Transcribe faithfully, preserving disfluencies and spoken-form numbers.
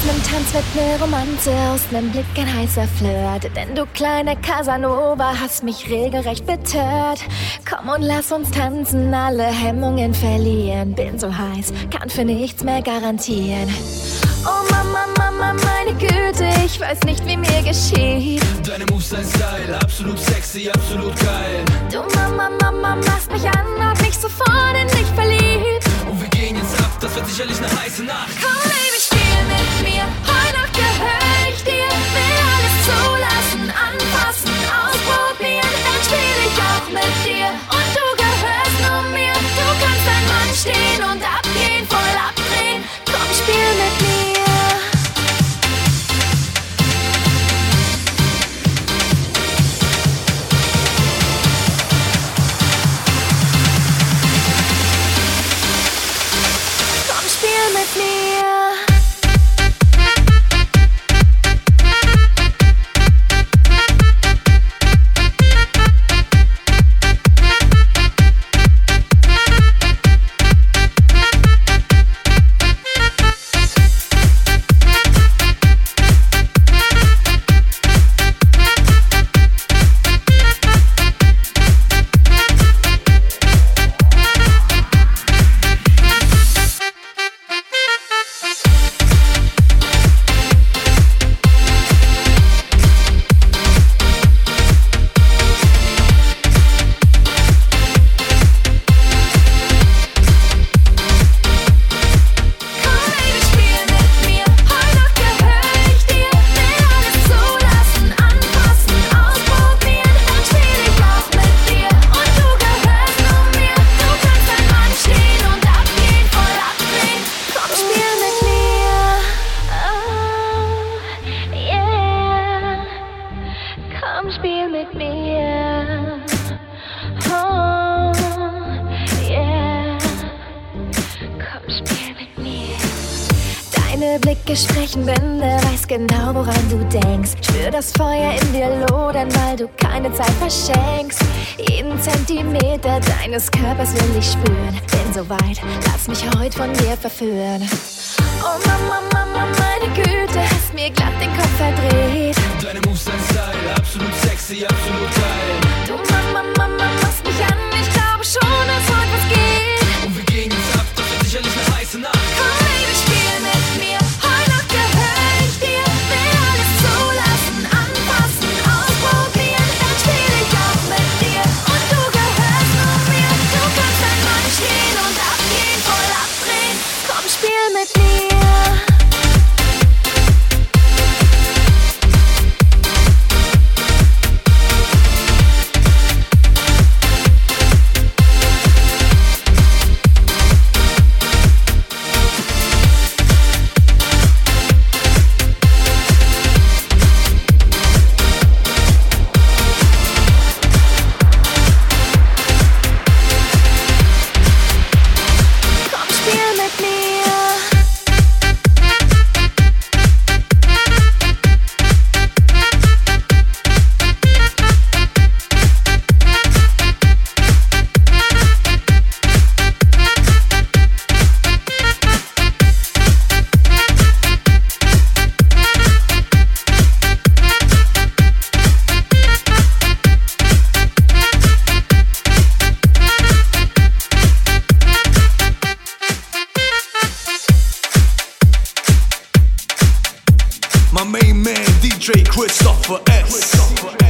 nem Tanz wird ne Romanze, aus nem Blick ein heißer Flirt. Denn du kleine Casanova hast mich regelrecht betört. Komm und lass uns tanzen, alle Hemmungen verlieren. Bin so heiß, kann für nichts mehr garantieren. Oh Mama, Mama, meine Güte, ich weiß nicht, wie mir geschieht. Deine Moves, dein Style, absolut sexy, absolut geil. Du Mama, Mama, machst mich an, hab mich sofort in dich verliebt. Und wir gehen jetzt ab, das wird sicherlich eine heiße Nacht. Komm Baby, spiel mit mir, heute Nacht gehör ich dir. Will alles zulassen, anfassen, ausprobieren. Dann spiel ich auch mit dir und du gehörst nur mir. Du kannst ein Mann stehen und abgehen, voll abdrehen. Komm, spiel mit mir. Mit mir. Spiel mit mir, oh, yeah. Komm, spiel mit mir. Deine Blicke sprechen Bände, weiß genau, woran du denkst. Spür das Feuer in dir lodern, weil du keine Zeit verschenkst. Jeden Zentimeter deines Körpers will ich spüren. Bin so weit, lass mich heute von dir verführen. Oh Mama, Mama, meine Güte, hast mir glatt den Kopf verdreht. Deine Moves, dein Style, absolut sexy, absolut geil. Du Mama, Mama, machst mich an, ich glaube schon, dass heute was geht. Und wir gehen jetzt ab, das wird sicherlich eine heiße Nacht. Komm Baby, spiel mit mir, heute Nacht gehör ich dir. Will alles zulassen, anfassen, ausprobieren. Dann spiel ich auch mit dir und du gehörst nur mir. Du kannst ein Mann stehen und abgehen, voll abdrehen. Komm, spiel mit mir. My main man, D J Christopher S.